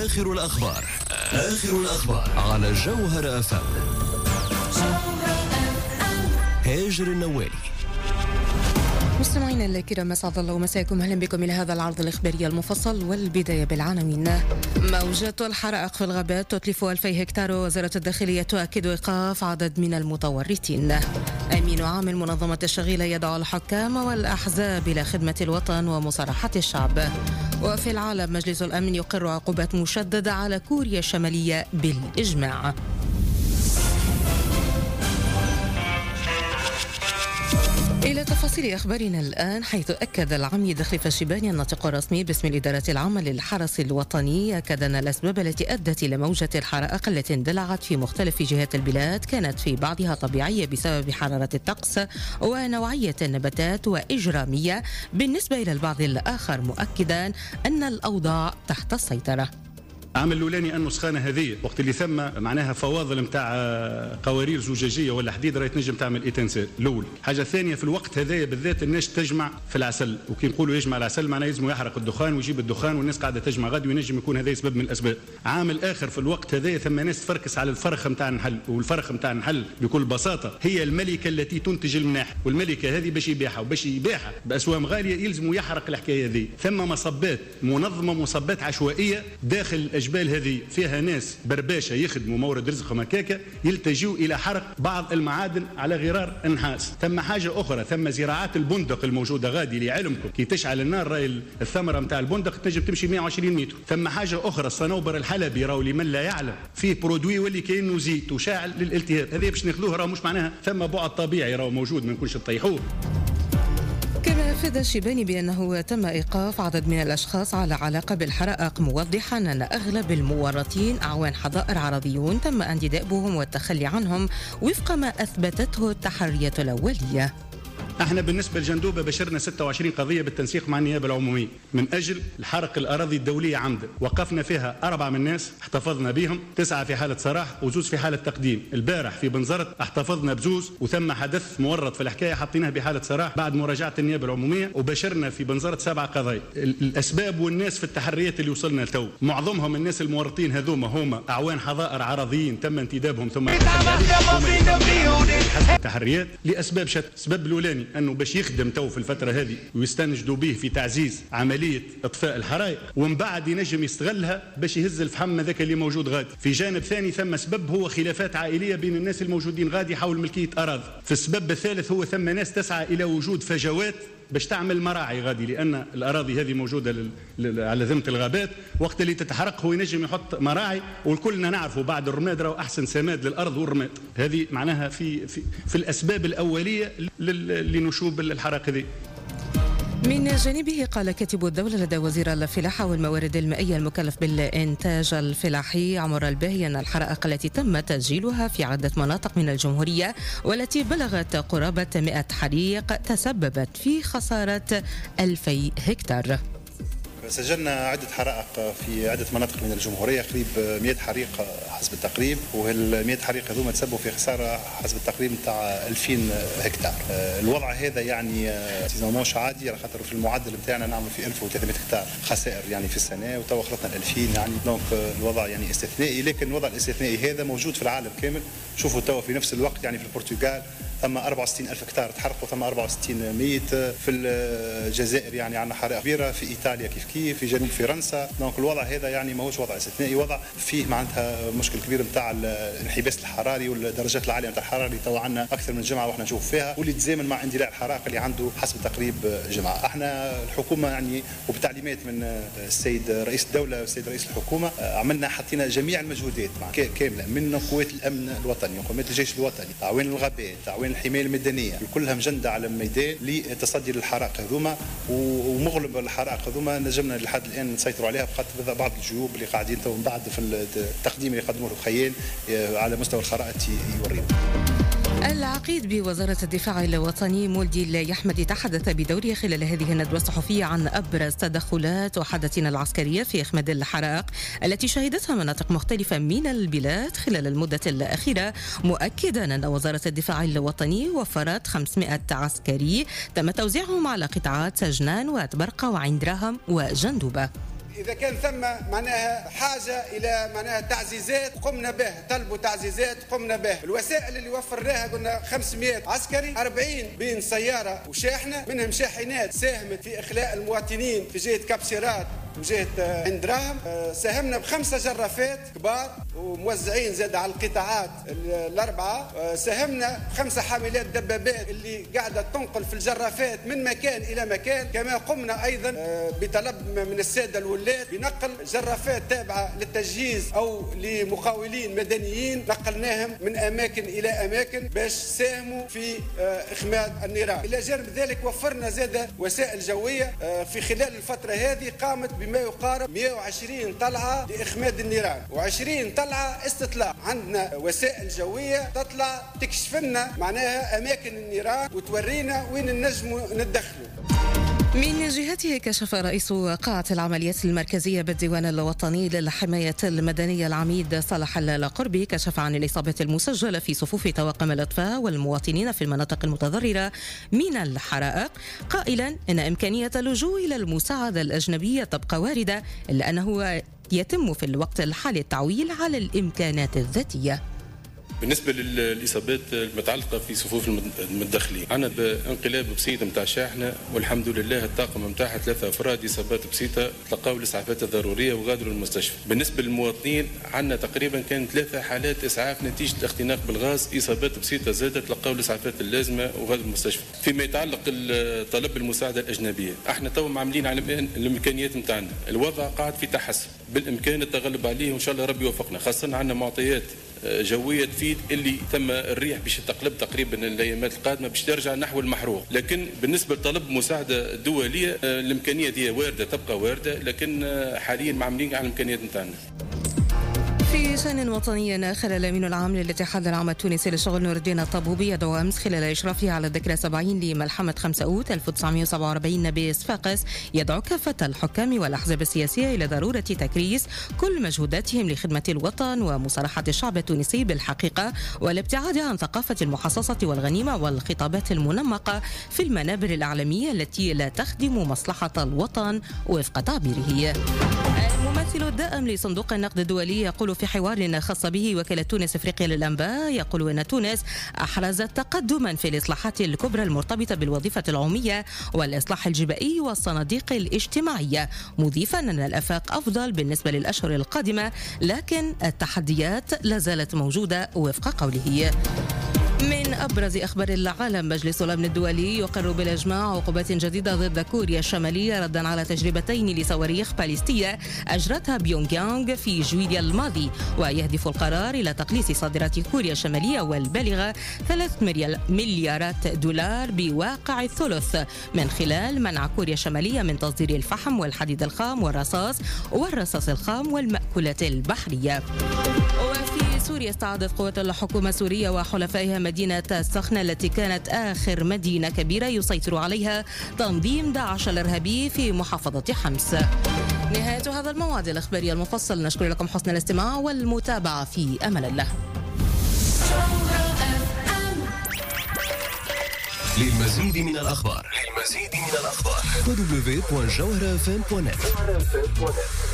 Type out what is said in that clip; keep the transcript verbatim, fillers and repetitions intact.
آخر الأخبار آخر الأخبار على جوهر أف أم. هاجر النوالي. مستمعينا الكرام، اسعد الله مساكم، اهلا بكم الى هذا العرض الاخباري المفصل، والبدايه بالعناوين. موجات الحرائق في الغابات تتلف ألفي هكتار، وزاره الداخليه تؤكد ايقاف عدد من المتورطين. امين عام المنظمه الشغيله يدعو الحكام والاحزاب الى خدمه الوطن ومصالحه الشعب. وفي العالم، مجلس الامن يقر عقوبات مشدده على كوريا الشماليه بالاجماع. إلى تفاصيل أخبارنا الآن، حيث أكد العميد خليفة الشيباني الناطق الرسمي باسم الإدارة العامة للحرس الوطني أكد أن الأسباب التي أدت إلى موجة الحرائق التي اندلعت في مختلف جهات البلاد كانت في بعضها طبيعية بسبب حرارة الطقس ونوعية النباتات، وإجرامية بالنسبة إلى البعض الآخر، مؤكدا أن الأوضاع تحت السيطرة. عامل الاولاني انه سخانه هذه وقت اللي ثم معناها فواضل نتاع قوارير زجاجيه ولا حديد راهي تنجم تعمل ايتنسيل الاول. حاجه ثانيه، في الوقت هذايا بالذات الناس تجمع في العسل، وكي نقولوا يجمع العسل معناه يلزم يحرق الدخان ويجيب الدخان، والناس قاعده تجمع غادي، وينجم يكون هذا سبب من الاسباب. عامل اخر، في الوقت هذايا ثم ناس تفركس على الفرخ نتاع النحل، والفرخ نتاع النحل بكل بساطه هي الملكه التي تنتج المناح، والملكه هذه باش يبيعها وباش يبيعها باسوام غاليه يلزم يحرق الحكايه هذه. ثم مصبات منظمه، مصبات عشوائيه داخل الاجبال هذه، فيها ناس برباشة يخدموا مورد رزقهم هكاكا يلتجوا إلى حرق بعض المعادن على غرار النحاس. ثم حاجة أخرى، ثم زراعات البندق الموجودة غادي لعلمكم، كي تشعل النار راي الثمرة متاع البندق تنجم تمشي مئة وعشرين متر. ثم حاجة أخرى، الصنوبر الحلبي راهو لمن لا يعلم فيه برودوي واللي كأنه زيت وشاعل للالتهاب، هذه باش ناخذوه راهو مش معناها ثم بعد طبيعي راهو موجود، ما نكونش تطيحوه. كما أفاد الشيباني بأنه تم إيقاف عدد من الأشخاص على علاقة بالحرائق، موضحا أن أغلب المورطين أعوان حظائر عربيون تم انتدابهم والتخلي عنهم وفق ما أثبتته التحريات الأولية. احنا بالنسبه لجندوبه بشرنا ستة وعشرين قضيه بالتنسيق مع النيابه العموميه من اجل الحرق الاراضي الدوليه عمدا، وقفنا فيها اربعه من الناس احتفظنا بهم، تسعه في حاله سراح وزوز في حاله تقديم. البارح في بنزرت احتفظنا بزوز وثم حدث مورط في الحكايه حطيناه بحاله سراح بعد مراجعه النيابه العموميه، وبشرنا في بنزرت سبع قضايا. الاسباب والناس في التحريات اللي وصلنا لتو، معظمهم الناس المورطين هذوما هما اعوان حظائر عرضيين تم انتدابهم ثم التحريات لاسباب شتى. السبب الاولاني انه باش يخدم تو في الفتره هذه ويستنجدوا به في تعزيز عمليه اطفاء الحرائق، ومن بعد ينجم يستغلها باش يهز الفحم هذاك اللي موجود غادي. في جانب ثاني ثم سبب هو خلافات عائليه بين الناس الموجودين غادي حول ملكيه اراضي. في السبب الثالث هو ثم ناس تسعى الى وجود فجوات باش تعمل مراعي غادي، لان الاراضي هذه موجوده لل... لل... على ذمه الغابات، وقت اللي تتحرق هو ينجم يحط مراعي، والكلنا نعرفوا بعد الرماد راهو احسن سماد للارض والرماد. هذه معناها في في, في الاسباب الاوليه لل... لنشوب الحرائق هذه. من جانبه قال كاتب الدولة لدى وزير الفلاحة والموارد المائية المكلف بالإنتاج الفلاحي عمر الباهي أن الحرائق التي تم تسجيلها في عدة مناطق من الجمهورية والتي بلغت قرابة مئة حريق تسببت في خسارة ألفي هكتار. سجلنا عدة حرائق في عدة مناطق من الجمهورية، قريب مئة حريق حسب التقريب، وهال مئة حريق هذوما تسببوا في خسارة حسب التقريب نتاع ألفين هكتار. الوضع هذا يعني مش عادي، على خاطر في المعدل نتاعنا نعمل في ألف وثلاثمئة هكتار خسائر يعني في السنة، وتوا خلطنا ألفين يعني، دونك الوضع يعني استثنائي. لكن الوضع الاستثنائي هذا موجود في العالم كامل. شوفوا توا في نفس الوقت يعني في البرتغال ثم أربعة وستين ألف هكتار تحرقوا، ثم أربعة وستين ميت. في الجزائر يعني عندنا حرائق كبيرة، في إيطاليا كيف كيف، في جنوب فرنسا. دونك الوضع هذا يعني ماهوش وضع استثنائي، وضع فيه معناتها مشكل كبير نتاع الانحباس الحراري والدرجات العالية نتاع الحرارة اللي توا عندنا أكثر من جمعة واحنا نشوف فيها، واللي تزامن مع اندلاع الحرائق اللي عنده حسب تقريب جمعة. احنا الحكومة يعني وبتعليمات من السيد رئيس الدولة والسيد رئيس الحكومة عملنا حطينا جميع المجهودات كاملة من قوات الأمن الوطني وقوات الجيش الوطني، أعوان الغابات، أعوان الحماية المدنية، كلها مجندة على الميدان لتصدي للحرائق هذوما، ومغلب الحرائق هذوما نجمنا لحد الآن نسيطروا عليها بخاطر بعض الجيوب اللي قاعدين تو من بعد في التقديم اللي يقدموه الخيال على مستوى الخرائط يوريهم. العقيد بوزارة الدفاع الوطني مولدي اليحمدي تحدث بدوره خلال هذه الندوة الصحفية عن أبرز تدخلات وحدتنا العسكرية في إخماد الحرائق التي شهدتها مناطق مختلفة من البلاد خلال المدة الأخيرة، مؤكدا أن وزارة الدفاع الوطني وفرت خمسمئة عسكري تم توزيعهم على قطاعات سجنان واتبرقة وعين دراهم وجندوبة. إذا كان ثم معناها حاجة إلى معناها تعزيزات قمنا به، طلبوا تعزيزات قمنا به. الوسائل اللي وفرناها قلنا خمسمائة عسكري، أربعين بين سيارة وشاحنة، منهم شاحنات ساهمت في إخلاء المواطنين في جهة كابسيرات وجهة عند دراهم. ساهمنا بخمسة جرافات كبار وموزعين زاد على القطاعات الأربعة. ساهمنا بخمسة حاملات دبابات اللي قاعدة تنقل في الجرافات من مكان إلى مكان. كما قمنا أيضا بطلب من السادة الولاة بنقل جرافات تابعة للتجهيز أو لمقاولين مدنيين، نقلناهم من أماكن إلى أماكن باش ساهموا في إخماد النيران. إلى جانب ذلك وفرنا زاد وسائل جوية. في خلال الفترة هذه قامت بما يقارب مئة وعشرين طلعة لإخماد النيران وعشرين طلعة استطلاع. عندنا وسائل جوية تطلع تكشف لنا معناها أماكن النيران وتورينا وين النجم ندخله. من جهته كشف رئيس قاعة العمليات المركزية بالديوان الوطني للحماية المدنية العميد صالح القربي كشف عن الإصابة المسجلة في صفوف طواقم الإطفاء والمواطنين في المناطق المتضررة من الحرائق، قائلا إن إمكانية اللجوء إلى المساعدة الأجنبية تبقى واردة، إلا أنه يتم في الوقت الحالي التعويل على الإمكانات الذاتية. بالنسبة للإصابات المتعلقة في صفوف المتدخلين، عنا بانقلاب بسيط متاع شاحنة والحمد لله الطاقم متاعها ثلاثة أفراد إصابات بسيطة تلقاو الإسعافات الضرورية وغادروا المستشفى. بالنسبة للمواطنين عنا تقريبا كان ثلاثة حالات إسعاف نتيجة الاختناق بالغاز، إصابات بسيطة زادت تلقاو الإسعافات اللازمة وغادروا المستشفى. فيما يتعلق طلب المساعدة الأجنبية، احنا تو عاملين على الإمكانيات متاعنا، الوضع قاعد في تحسن، بالإمكان التغلب عليه وإن شاء الله ربي يوفقنا، خاصة عنا معطيات جوية تفيد اللي تم الريح باش تقلب تقريبا الايامات القادمه باش ترجع نحو المحروق. لكن بالنسبه لطلب مساعده دوليه الامكانيه دي وارده تبقى وارده، لكن حاليا معاملين على الامكانيات نتاعنا. في شأن وطني آخر، الأمين العام للاتحاد العام التونسي للشغل نور الدين الطبوبي يدعو أمس خلال إشرافه على الذكرى سبعين لملحمة خمسة أوت ألف وتسعمائة وسبعة وأربعين بصفاقس يدعو كافة الحكام والأحزاب السياسية إلى ضرورة تكريس كل مجهوداتهم لخدمة الوطن ومصالحة الشعب التونسي بالحقيقة، والابتعاد عن ثقافة المحاصصة والغنيمة والخطابات المنمقة في المنابر الإعلامية التي لا تخدم مصلحة الوطن وفق تعبيره. الممثل الدائم لصندوق النقد الدولي يقول في حوار خاص به وكالة تونس افريقيا للانباء، يقول ان تونس احرزت تقدما في الاصلاحات الكبرى المرتبطه بالوظيفه العموميه والاصلاح الجبائي والصناديق الاجتماعيه، مضيفا ان الافاق افضل بالنسبه للاشهر القادمه، لكن التحديات لا زالت موجوده وفق قوله. من أبرز أخبار العالم، مجلس الأمن الدولي يقر بالإجماع عقوبات جديدة ضد كوريا الشمالية ردا على تجربتين لصواريخ باليستية أجرتها بيونغ يانغ في جويليا الماضي، ويهدف القرار إلى تقليص صادرات كوريا الشمالية والبالغة ثلاث مليارات دولار بواقع الثلث من خلال منع كوريا الشمالية من تصدير الفحم والحديد الخام والرصاص والرصاص الخام والمأكولات البحرية. وفي سوريا استعادت قوات الحكومة السورية وحلفائها مدينة السخنة التي كانت آخر مدينة كبيرة يسيطر عليها تنظيم داعش الإرهابي في محافظة حمص. نهاية هذا الموعد الإخباري المفصل، نشكر لكم حسن الاستماع والمتابعة في أمان الله. للمزيد من الأخبار للمزيد من الأخبار دبليو دبليو دبليو دوت جوهرة إف إم دوت نت.